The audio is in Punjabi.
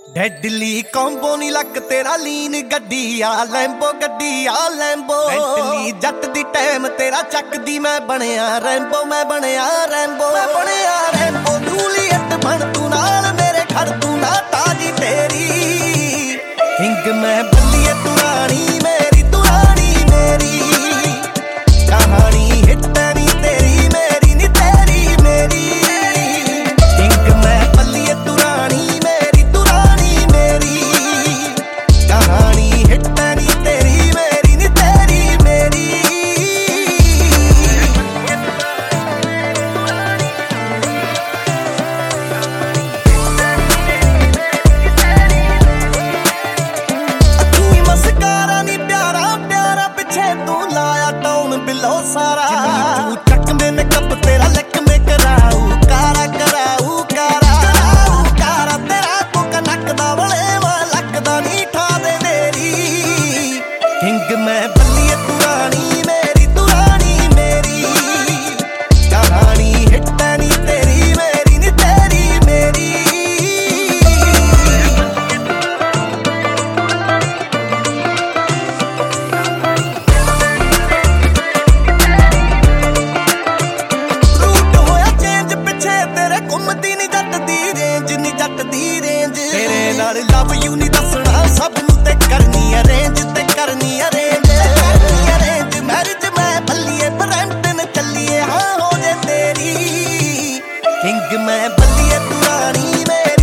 ਡੈਡਲੀ ਕੰਬੋ ਨੀ ਲੱਕ ਤੇਰਾ ਲੀਨ ਗੱਡੀ ਆ ਲੈਂਬੋ ਗੱਡੀ ਆ ਲੈਂਬੋ ਡੈਡਲੀ ਜੱਟ ਦੀ ਟਾਈਮ ਤੇਰਾ ਚੱਕਦੀ ਮੈਂ ਬਣਿਆ ਰੈਂਬੋ ਮੈਂ ਬਣਿਆ ਰੈਂਬੋ ਮੈਂ ਬਣਿਆ ਰੈਂਬੋ ਜੂਲੀਅਟ ਬਣ ਤੂੰ ਨਾਲ ਮੇਰੇ ਖੜ ਤੂੰ ਨਾ ਤਾਜੀ ਤੇਰੀ ਹਿੰਗ ਮੈਂ ਬੱਲੀਏ ਤੂੰ ਰਾਣੀ ਮੇਰੀ ਤੂੰ ਰਾਣੀ ਮੇਰੀ ਕਹਾਣੀ ਹਿੱਟਣੀ ਤੇਰੀ ਮੇਰੀ ਨੀ ਤੇਰੀ ਮੇਰੀ ਹਿੰਗ ਮੈਂ ਬੱਲੀਏ ਤੂੰ ਰਾਣੀ ਮੇਰੀ ਤੂੰ ਰਾਣੀ ਮੇਰੀ ਕਹਾਣੀ ਹਿੱਟਣੀ ਤੇਰੀ ਮੇਰੀ ਨੀ ਤੇਰੀ ਮੇਰੀ ਅੱਖੀ ਮਸਕਾਰਾ ਨੀ ਪਿਆਰਾ ਪਿਆਰਾ ਪਿੱਛੇ ਤੂੰ ਲਾਇਆ ਟਾਊਨ ਬਿਲੋ ਸਾਰਾ ਤੂੰ ਚੱਕਦੇ ਮੇਕਅਪ ਤੇਰਾ ਲੱਕ ਮੇ ਕਰਾਊ ਕਾਰਾ ਕਰਾਊ ਕਾਰਾ ਕਾਰਾ ਤੇਰਾ ਕੋਕ ਨੱਕਦਾ ਵਲੇਵਾ ਲੱਕਦਾ ਨੀ ਠਾ ਦੇ ਮੇਰੀ ਹਿੰਗ ਮੈਂ ਬੱਲੀਏ ਤੂੰ ਰਾਣੀ ਮੇਰੀ ਕਹਾਣੀ ਹਿੱਟਣੀ ਤੇਰੀ ਮੇਰੀ ਨੀ ਤੇਰੀ ਮੇਰੀ ਰੂਟ ਹੋਇਆ ਚੇਂਜ ਪਿੱਛੇ ਤੇਰੇ ਘੁੰਮਦੀ ਨੀ ਜੱਟ ਦੀ ਰੇਂਜ ਨੀ ਜੱਟ ਦੀ ਰੇਂਜ ਤੇਰੇ ਨਾਲ ਲਵ ਯੂ ਨੀ ਦੱਸਣਾ ਸਭ ਨੂੰ ਤੇ ਕਰਨੀ ਅਰੇਂਜ ਤੇ ਕਰਨੀ ਅਰੇਂਜ ਮੈਰਿਜ ਮੈਂ ਬੱਲੀਏ ਬਰੈਂਪਟਨ ਚੱਲੀਏ ਹਾਂ ਹੋ ਜੇ ਤੇਰੀ ਹਿੰਗ ਮੈਂ ਬੱਲੀਏ ਤੂੰ ਰਾਣੀ ਮੇਰੀ